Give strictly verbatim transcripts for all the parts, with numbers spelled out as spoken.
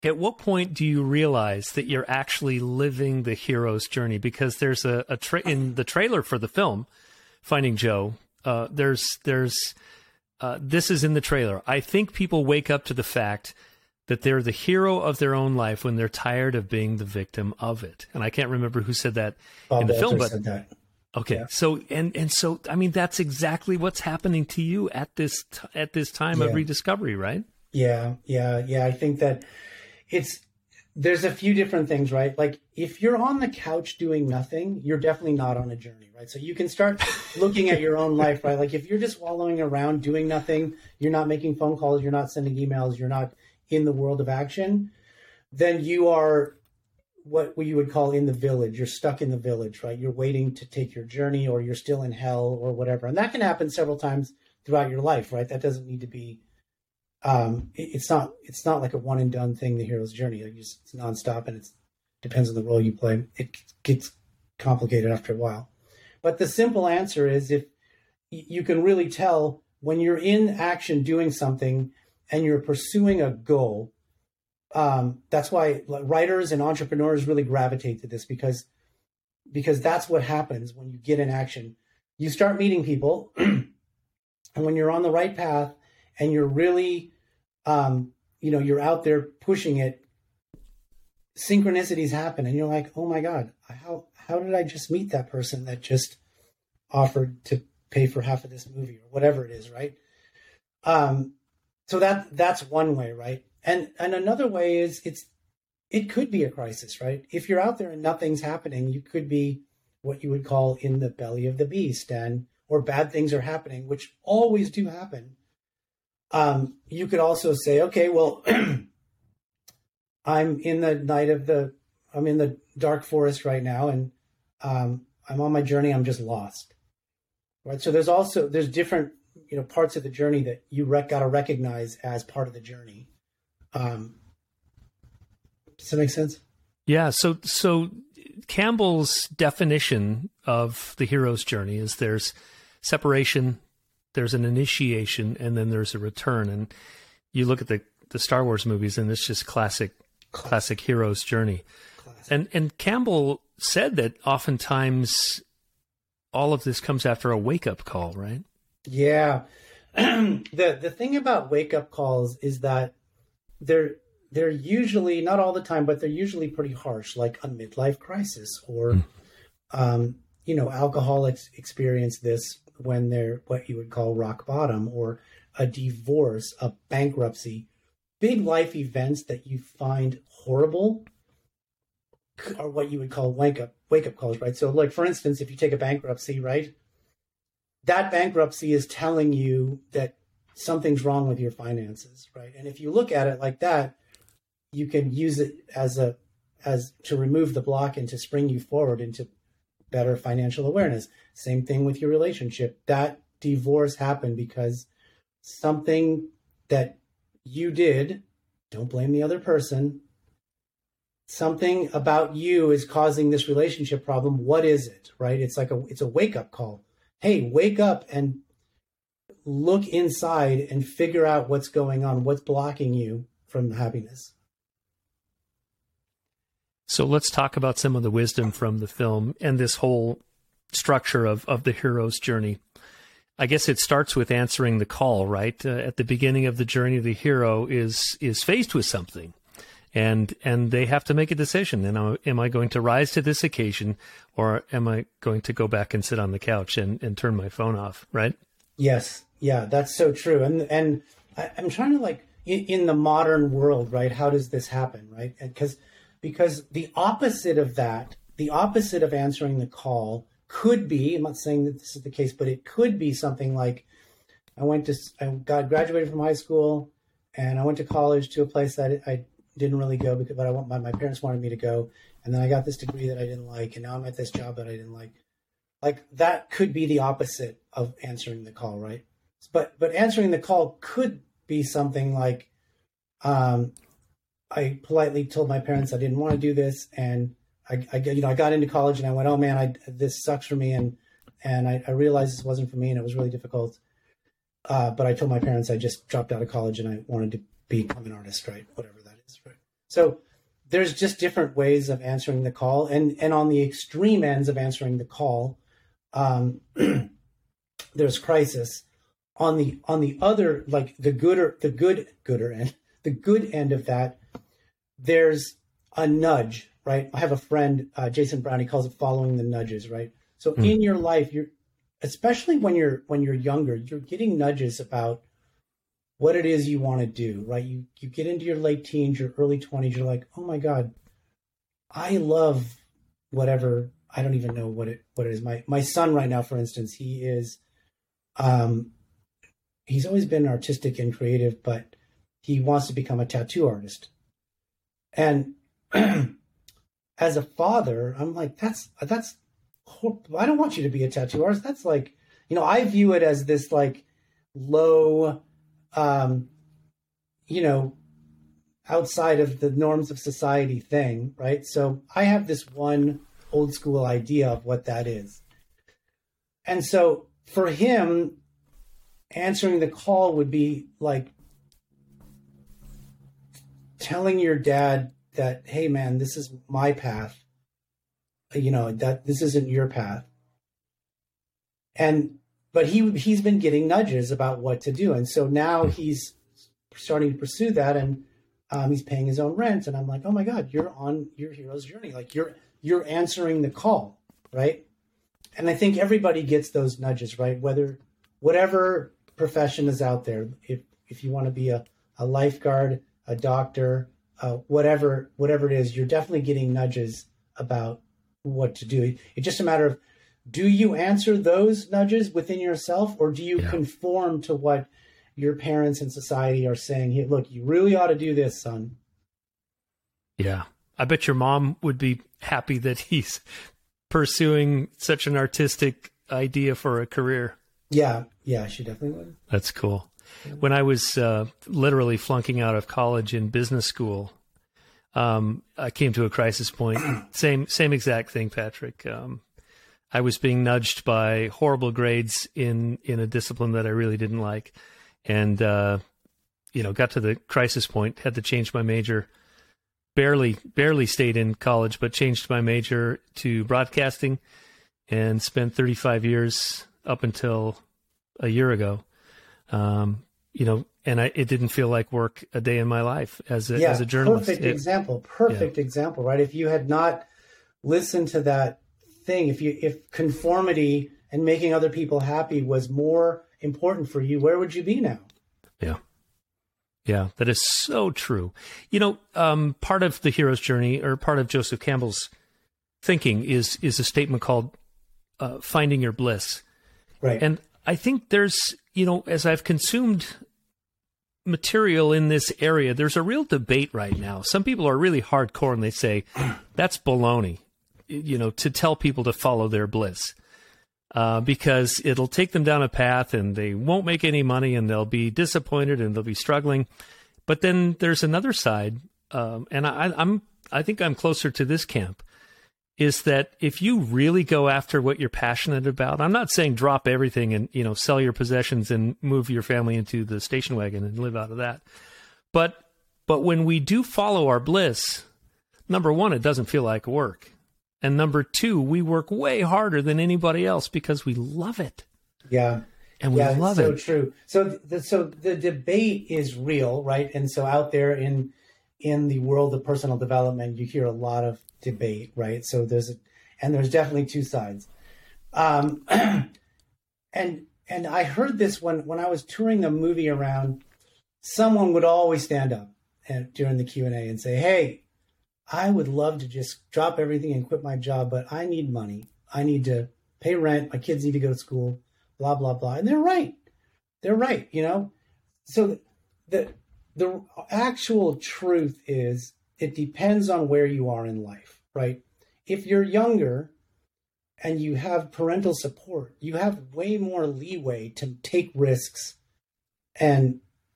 At what point do you realize that you're actually living the hero's journey? Because there's a, a tra- in the trailer for the film, Finding Joe, uh, there's there's uh, this is in the trailer. I think people wake up to the fact that they're the hero of their own life when they're tired of being the victim of it. And I can't remember who said that Bob in the Walter film, but said that. Okay, yeah. so and and so I mean that's exactly what's happening to you at this t- at this time yeah. of rediscovery, right? Yeah, yeah, yeah. I think that it's there's a few different things, right? Like if you're on the couch doing nothing, you're definitely not on a journey, right? So you can start looking at your own life, right? Like if you're just wallowing around doing nothing, you're not making phone calls, you're not sending emails, you're not in the world of action, then you are what you would call in the village. You're stuck in the village, right? You're waiting to take your journey, or you're still in hell or whatever. And that can happen several times throughout your life, right? That doesn't need to be, um, it, it's not, it's not like a one and done thing, the hero's journey. Like just, it's nonstop, and it depends on the role you play. It gets complicated after a while. But the simple answer is if you can really tell when you're in action doing something and you're pursuing a goal. Um, that's why writers and entrepreneurs really gravitate to this, because because that's what happens when you get in action. You start meeting people, and when you're on the right path and you're really, um, you know, you're out there pushing it, synchronicities happen, and you're like, oh my God, how how did I just meet that person that just offered to pay for half of this movie or whatever it is, right? Um, so that that's one way, right? And and another way is it's it could be a crisis, right? If you're out there and nothing's happening, you could be what you would call in the belly of the beast, and or bad things are happening, which always do happen. Um, you could also say, okay, well, I'm in the night of the, I'm in the dark forest right now, and um, I'm on my journey. I'm just lost, right? So there's also there's different you know parts of the journey that you rec- got to recognize as part of the journey. Um, does that make sense? Yeah. So, so Campbell's definition of the hero's journey is there's separation, there's an initiation, and then there's a return. And you look at the, the Star Wars movies, and it's just classic, classic, classic hero's journey. Classic. And, and Campbell said that oftentimes all of this comes after a wake-up call, right? Yeah. the, the thing about wake-up calls is that They're they're usually, not all the time, but they're usually pretty harsh, like a midlife crisis, or, mm. um, you know, alcoholics experience this when they're what you would call rock bottom, or a divorce, a bankruptcy, big life events that you find horrible are what you would call wake up wake up calls, right? So, like for instance, if you take a bankruptcy, right, that bankruptcy is telling you that something's wrong with your finances, right? And if you look at it like that, you can use it as a as to remove the block and to spring you forward into better financial awareness. Same thing with your relationship. That divorce happened because something that you did, don't blame the other person, something about you is causing this relationship problem. What is it, right? It's like a it's a wake-up call. Hey, wake up and look inside and figure out what's going on, what's blocking you from happiness. So let's talk about some of the wisdom from the film and this whole structure of, of the hero's journey. I guess it starts with answering the call, right? Uh, at the beginning of the journey, the hero is is faced with something, and and they have to make a decision. And am, am I going to rise to this occasion, or am I going to go back and sit on the couch and, and turn my phone off, right? Yes. Yeah, that's so true. And and I, I'm trying to like in, in the modern world, right? How does this happen, right? Because because the opposite of that, the opposite of answering the call could be, I'm not saying that this is the case, but it could be something like I went to, I got graduated from high school and I went to college to a place that I didn't really go because, but I want my, my parents wanted me to go. And then I got this degree that I didn't like. And now I'm at this job that I didn't like. Like that could be the opposite of answering the call, right? But but answering the call could be something like, um, I politely told my parents I didn't want to do this, and I, I you know I got into college and I went, oh man, I, this sucks for me, and and I, I realized this wasn't for me, and it was really difficult. Uh, but I told my parents I just dropped out of college and I wanted to become an artist, right? Whatever that is, right? So there's just different ways of answering the call. And, and on the extreme ends of answering the call, um, there's crisis. On the, on the other, like the gooder, the good, gooder end, the good end of that, there's a nudge, right? I have a friend, uh, Jason Brown, he calls it following the nudges, right? So mm. in your life, you're, especially when you're, when you're younger, you're getting nudges about what it is you want to do, right? You, you get into your late teens, your early twenties, you're like, oh my God, I love whatever. I don't even know what it, what it is. My, my son right now, for instance, he is, um, he's always been artistic and creative, but he wants to become a tattoo artist. And as a father, I'm like, that's, that's, I don't want you to be a tattoo artist. That's like, you know, I view it as this like low, um, you know, outside of the norms of society thing, right? So I have this one old school idea of what that is. And so for him, answering the call would be like telling your dad that, hey man, this is my path, you know, that this isn't your path. And, but he, he's been getting nudges about what to do. And so now he's starting to pursue that, and um, he's paying his own rent. And I'm like, oh my God, you're on your hero's journey. Like you're, you're answering the call. Right. And I think everybody gets those nudges, right? Whether, whatever profession is out there, if, if you want to be a, a lifeguard, a doctor, uh, whatever, whatever it is, you're definitely getting nudges about what to do. It's just a matter of, do you answer those nudges within yourself, or do you yeah. conform to what your parents and society are saying? Hey, look, you really ought to do this, son. Yeah. I bet your mom would be happy that he's pursuing such an artistic idea for a career. Yeah. Yeah, she definitely would. That's cool. When I was uh, literally flunking out of college in business school, um, I came to a crisis point. Same, same exact thing, Patrick. Um, I was being nudged by horrible grades in, in a discipline that I really didn't like. And, uh, you know, got to the crisis point, had to change my major, barely, barely stayed in college, but changed my major to broadcasting and spent thirty-five years up until a year ago. Um, you know, and I, it didn't feel like work a day in my life as a, yeah, as a journalist. Perfect it, example. Perfect yeah. example, right? If you had not listened to that thing, if you, if conformity and making other people happy was more important for you, where would you be now? Yeah. Yeah, that is so true. You know, um, part of the hero's journey, or part of Joseph Campbell's thinking, is, is a statement called uh, finding your bliss. Right. And I think there's, you know, as I've consumed material in this area, there's a real debate right now. Some people are really hardcore and they say, that's baloney, you know, to tell people to follow their bliss, uh, because it'll take them down a path and they won't make any money and they'll be disappointed and they'll be struggling. But then there's another side, um, and I, I'm, I think I'm closer to this camp, is that if you really go after what you're passionate about, I'm not saying drop everything and, you know, sell your possessions and move your family into the station wagon and live out of that. But, but when we do follow our bliss, number one, it doesn't feel like work. And number two, we work way harder than anybody else because we love it. Yeah. And we yeah, love so it. So true. So the, so the debate is real, right? And so out there in, in the world of personal development, you hear a lot of debate, right? So there's, a, and there's definitely two sides. Um, and, and I heard this when, when I was touring a movie around, someone would always stand up and, during the Q and A and say, hey, I would love to just drop everything and quit my job, but I need money. I need to pay rent. My kids need to go to school, blah, blah, blah. And they're right. They're right. You know, so the, the actual truth is, it depends on where you are in life, right? If you're younger and you have parental support, you have way more leeway to take risks and,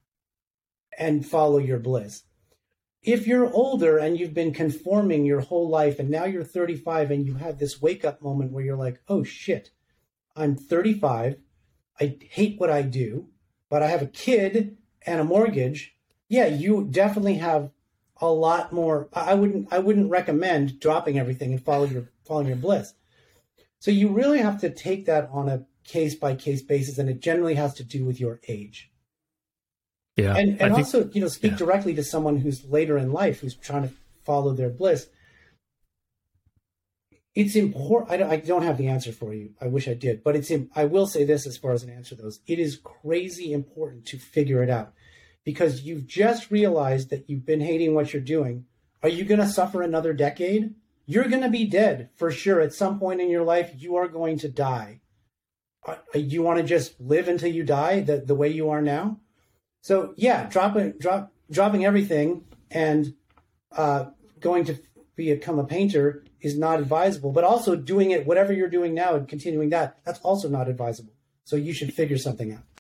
and follow your bliss. If you're older and you've been conforming your whole life and now you're thirty-five and you have this wake up moment where you're like, oh shit, I'm thirty-five. I hate what I do, but I have a kid and a mortgage. Yeah, you definitely have a lot more. I wouldn't I wouldn't recommend dropping everything and follow your following your bliss. So you really have to take that on a case by case basis, and it generally has to do with your age. Yeah, and and think, also you know speak yeah. directly to someone who's later in life who's trying to follow their bliss. It's important. I don't, I don't have the answer for you. I wish I did, but it's. I will say this as far as an answer goes. It is crazy important to figure it out, because you've just realized that you've been hating what you're doing. Are you going to suffer another decade? You're going to be dead for sure. At some point in your life, you are going to die. Uh, you want to just live until you die the, the way you are now? So yeah, dropping drop dropping everything and uh, going to become a painter is not advisable. But also doing it, whatever you're doing now, and continuing that, that's also not advisable. So you should figure something out.